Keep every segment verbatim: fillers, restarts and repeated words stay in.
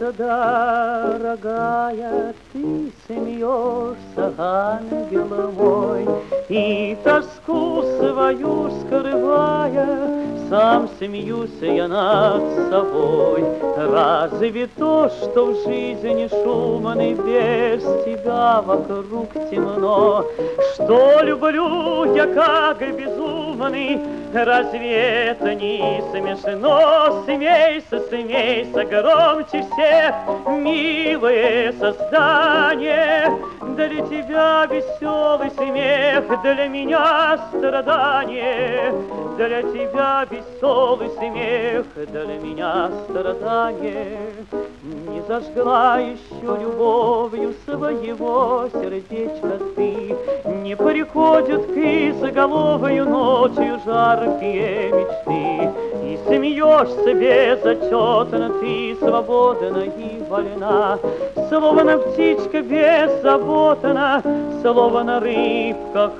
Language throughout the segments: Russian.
дорогая, ты смеешься, ангел мой, и тоску свою скрывая, сам смеюсь я над собой. Разве то, что в жизни шумный, без тебя вокруг темно, что люблю я как безумный, разве это не смешно? Смейся, смейся громче всех, милое создание, для тебя веселый смех, для меня страдание, для тебя веселый смех, для меня страдание. Не зажгла еще любовью своего сердечка ты, не приходят к изголовью ночью жаркие мечты, и смеешься безотчетно ты, свободна и вольна, словно птичка беззаботна, словно рыбка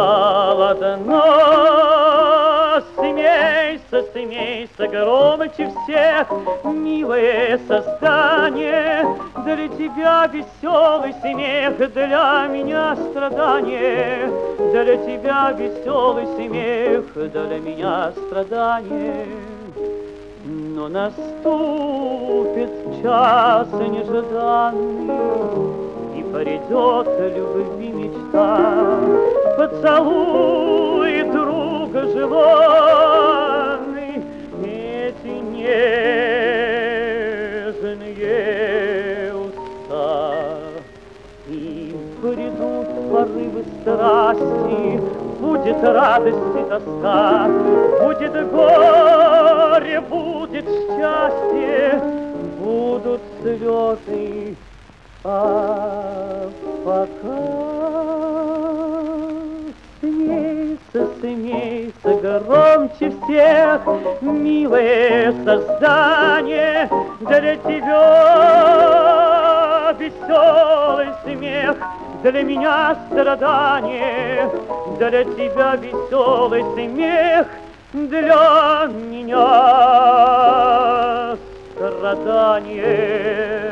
холодна. Смейся, смейся громче всех, милое создание, для тебя веселый смех, для меня страдание, для тебя веселый смех, для меня страдание. Но наступит час нежданный, и придет любви мечта, поцелуй друга желанный, эти нежные уста, и придут порывы страсти, будет радость и тоска, будет горе, будет счастье, будут слезы, а пока смейся, смейся громче всех, милое создание, для тебя веселый смех, для меня страдание, для тебя веселый смех, для меня страдание.